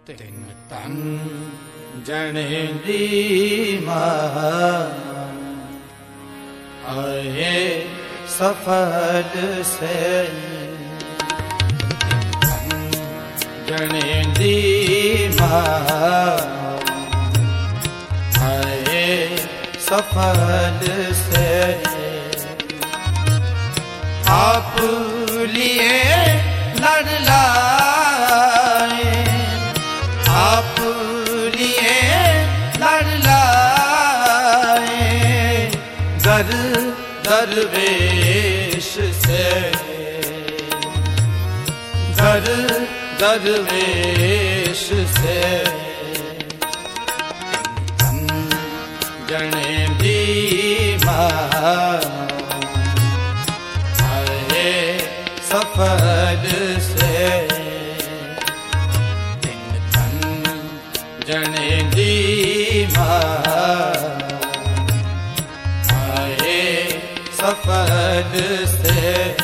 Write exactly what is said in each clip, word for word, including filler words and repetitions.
तिन तन जने दीमा आए सफल से जने दीमा आए सफल से आप लिए लड़ लाए आप लिए लड़ लाए दर दरवेश से दर दरवेश से जने दीमा आए सफल से जने दीमा आए सफल से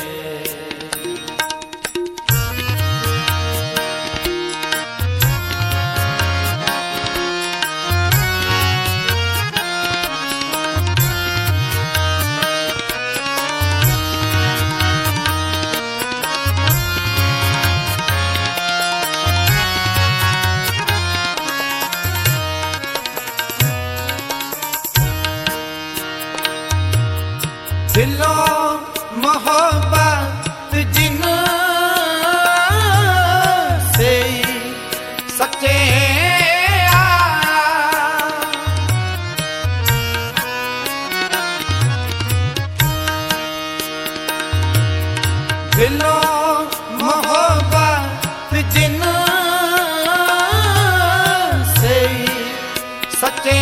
दिलों मोहब्बत जिन से सच्चे दिलों मोहब्बत जिन से सच्चे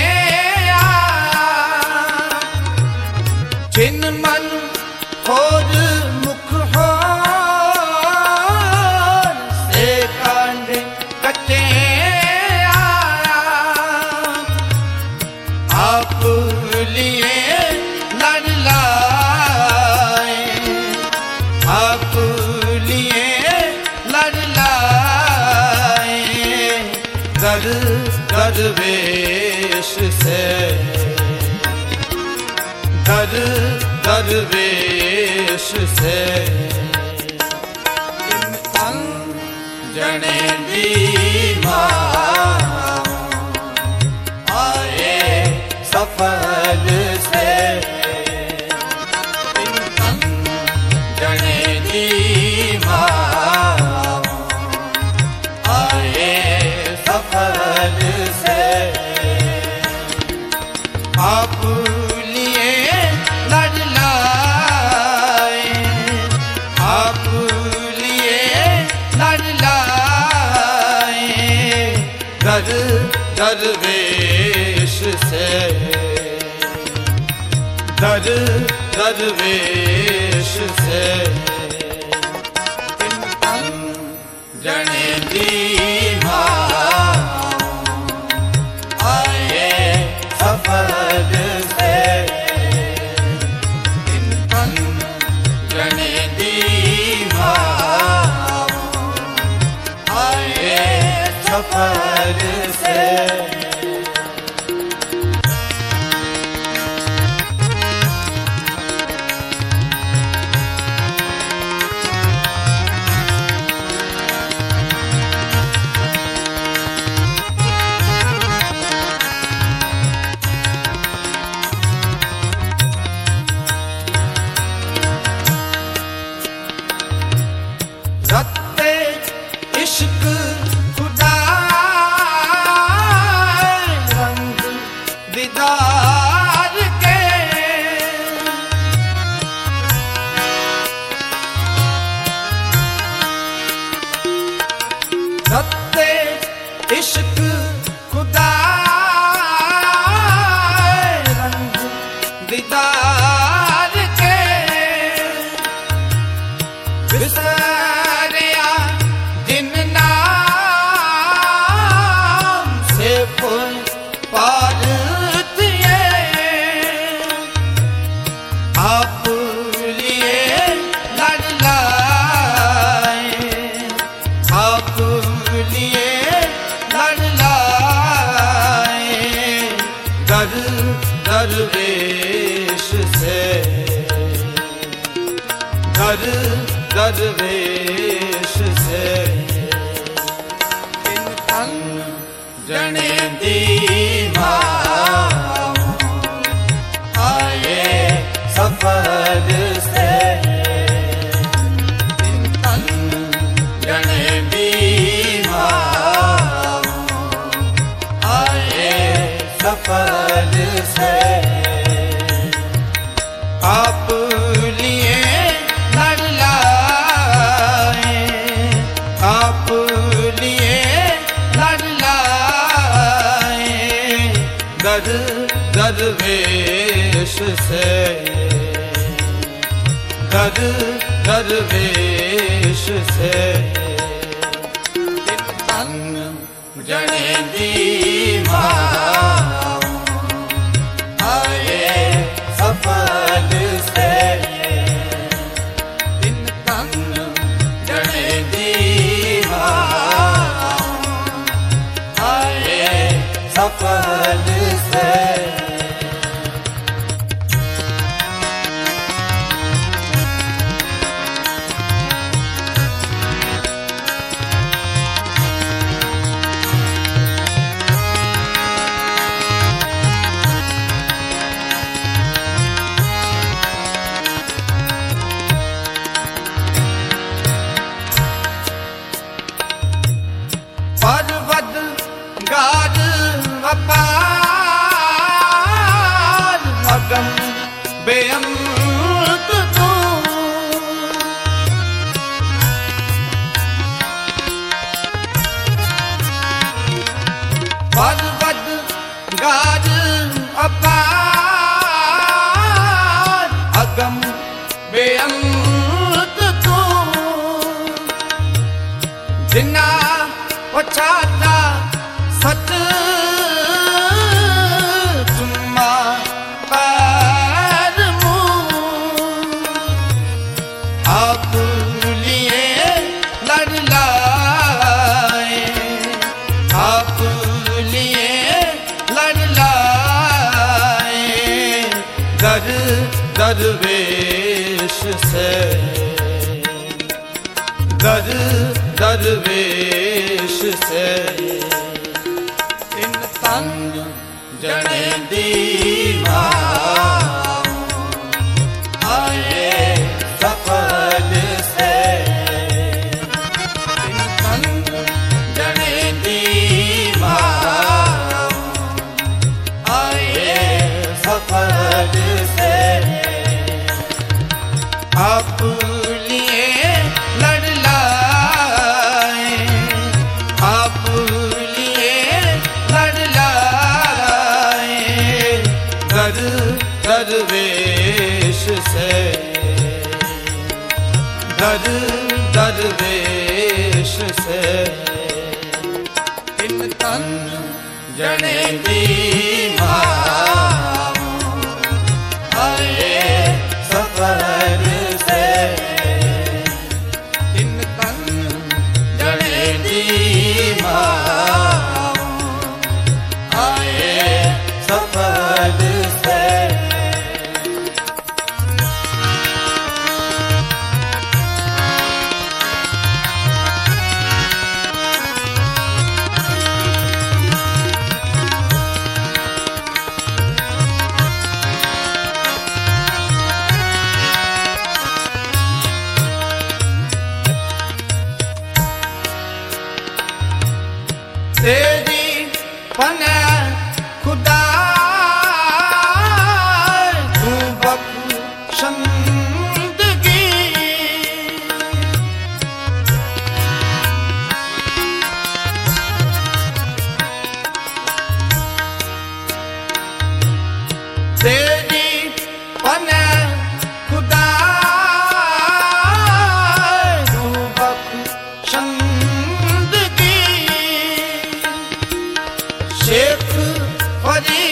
जिन मन खोज मुख हो से कांड कच्चे आप लिए लड़ लाए आप लिए लड़ लाए दर दरवेश से दर दरवेश से जने दीमा आए सफल से जने दीमा आए सफल से आप दरवेश से दर दरवेश से जने दीमा आए सफल से जने दीमा आए सफल से रत्ते इश्क खुदा रंग दीदार के रत्ते इश्क खुदा रंग दीदार के विसरिया जिन नाम से फूल पार दिए आप लिए लड़ लाए आप लिए दरवेश से दर दरवेश से इन तन जने दीवा आए सफर से इन तन जने दीवा आए सफर से आप लिए लड़ लाए आप लिए लड़ लाए दर दरवेश से दर दरवेश से तन जने दीवा आए सफल से दिन तन जने दीवा आए सफल से पर्वत गाज अपार अगम बेअंत तू पर्वत गाज अपार अगम बेअंत तू जिन्ना उछाता सत चुम्मा पैर मुँह आप लिए लड़ लाए आप लिए लड़ लाए दर दरवेश से दर दरवेश से इन तन जने दीवा आए सफल से इन तन जने दीवा आए सफल से आप लिए लड़ लाए आप लिए लड़ लाए दर दरवेश से दर दरवेश से इन तन जने दीवा आए सफर से इन तन जने दीवा आए सफर से तेरी पना खुदा तू बख्शंदगी तेरी पना खुदा तू बख्शंदगी शेख फरीद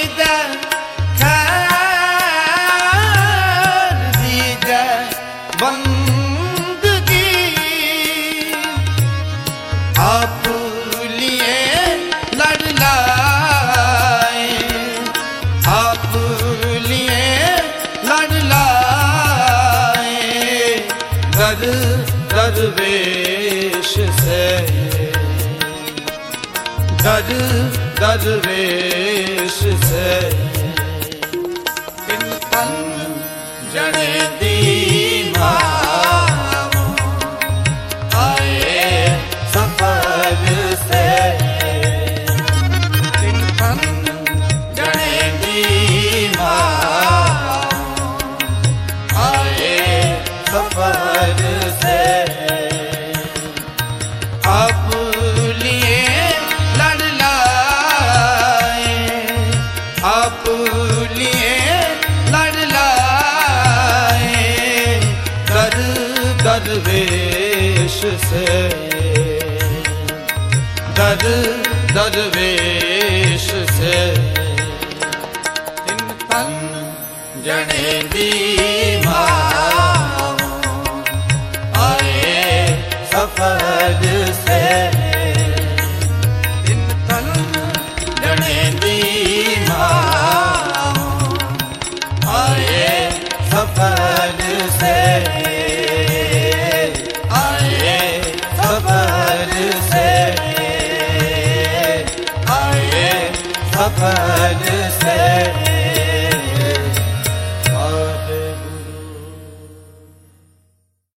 दर दरवेश से तिन तन जने दीमा आए सफर से तिन तन जने दीमा आए सफर से अब लिए लड़ लाए अब लिए लड़ लाए दर दरवेश से दर दरवेश से तिन तन जने दीमा आए सफर से तिन तन जने दीमा आए सफर से आए सफर से आए सफर से